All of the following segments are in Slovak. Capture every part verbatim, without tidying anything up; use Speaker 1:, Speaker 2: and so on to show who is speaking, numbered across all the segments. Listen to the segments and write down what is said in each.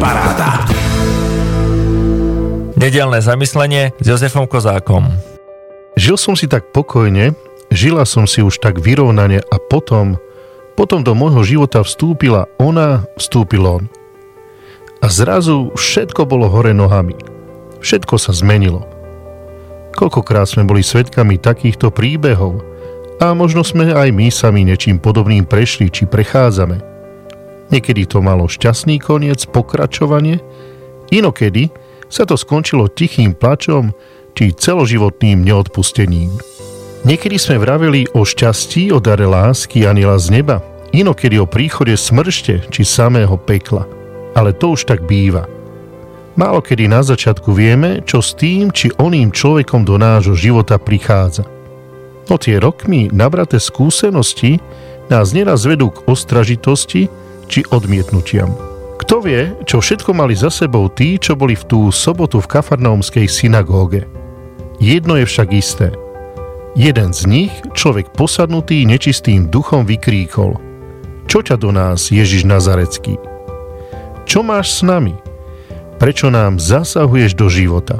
Speaker 1: Paráda.
Speaker 2: Nedeľné zamyslenie s Jozefom Kozákom.
Speaker 3: Žil som si tak pokojne, žila som si už tak vyrovnane a potom, potom do môjho života vstúpila ona, vstúpil on. A zrazu všetko bolo hore nohami. Všetko sa zmenilo. Koľkokrát sme boli svedkami takýchto príbehov a možno sme aj my sami niečím podobným prešli či prechádzame. Niekedy to malo šťastný koniec, pokračovanie, inokedy sa to skončilo tichým plačom či celoživotným neodpustením. Niekedy sme vraveli o šťastí, o dare lásky aniela z neba, inokedy o príchode smršte či samého pekla. Ale to už tak býva. Málo kedy na začiatku vieme, čo s tým či oným človekom do nášho života prichádza. No tie rokmi nabraté skúsenosti nás neraz vedú k ostražitosti či odmietnutiam. Kto vie, čo všetko mali za sebou tí, čo boli v tú sobotu v Kafarnaumskej synagóge. Jedno je však isté. Jeden z nich, človek posadnutý nečistým duchom, vykríkol: Čo ťa do nás, Ježiš Nazarecký? Čo máš s nami? Prečo nám zasahuješ do života?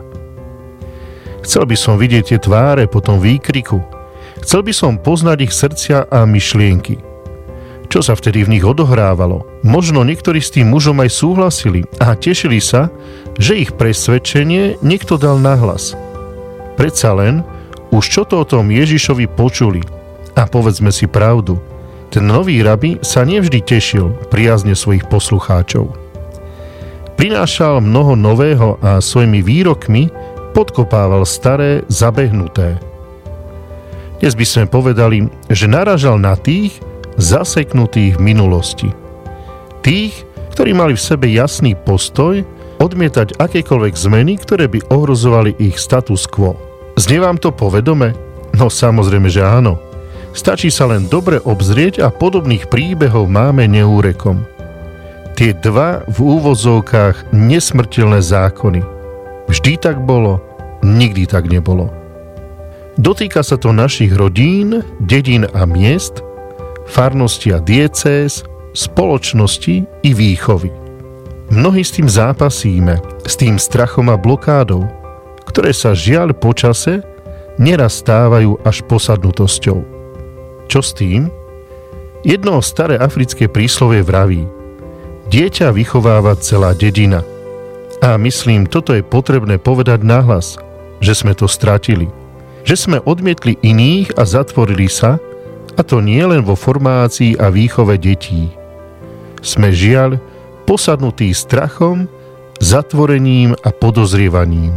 Speaker 3: Chcel by som vidieť tie tváre po tom výkriku. Chcel by som poznať ich srdcia a myšlienky. Čo sa vtedy v nich odohrávalo? Možno niektorí s tým mužom aj súhlasili a tešili sa, že ich presvedčenie niekto dal nahlas. Predsa len, už čo to o tom Ježišovi počuli. A povedzme si pravdu, ten nový rabi sa nevždy tešil priazne svojich poslucháčov. Prinášal mnoho nového a svojimi výrokmi podkopával staré, zabehnuté. Dnes by sme povedali, že narážal na tých zaseknutých v minulosti. Tých, ktorí mali v sebe jasný postoj odmietať akékoľvek zmeny, ktoré by ohrozovali ich status quo. Znie vám to povedome? No samozrejme, že áno. Stačí sa len dobre obzrieť a podobných príbehov máme neúrekom. Tie dva v úvodzovkách nesmrteľné zákony. Vždy tak bolo, nikdy tak nebolo. Dotýka sa to našich rodín, dedín a miest, farnosti a diecéz, spoločnosti i výchovy. Mnohí s tým zápasíme, s tým strachom a blokádou, ktoré sa žiaľ počase neraz stávajú až posadnutosťou. Čo s tým? Jedno staré africké príslovie vraví: dieťa vychováva celá dedina. A myslím, toto je potrebné povedať nahlas, že sme to stratili. Že sme odmietli iných a zatvorili sa, a to nie len vo formácii a výchove detí. Sme žiaľ posadnutí strachom, zatvorením a podozrievaním.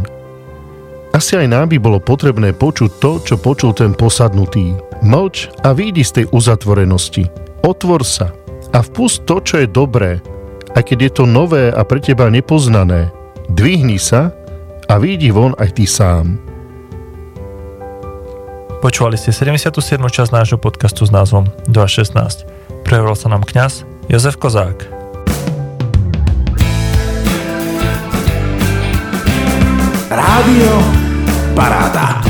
Speaker 3: Asi aj nám by bolo potrebné počuť to, čo počul ten posadnutý. Mlč a výjdi z tej uzatvorenosti. Otvor sa a vpust to, čo je dobré, aj keď je to nové a pre teba nepoznané. Dvihni sa a výjdi von aj ty sám.
Speaker 2: Počúvali ste sedemdesiatu siedmu časť nášho podcastu s názvom dva šestnásť. Prehovoril sa nám kňaz Jozef Kozák.
Speaker 1: Rádio Paráda.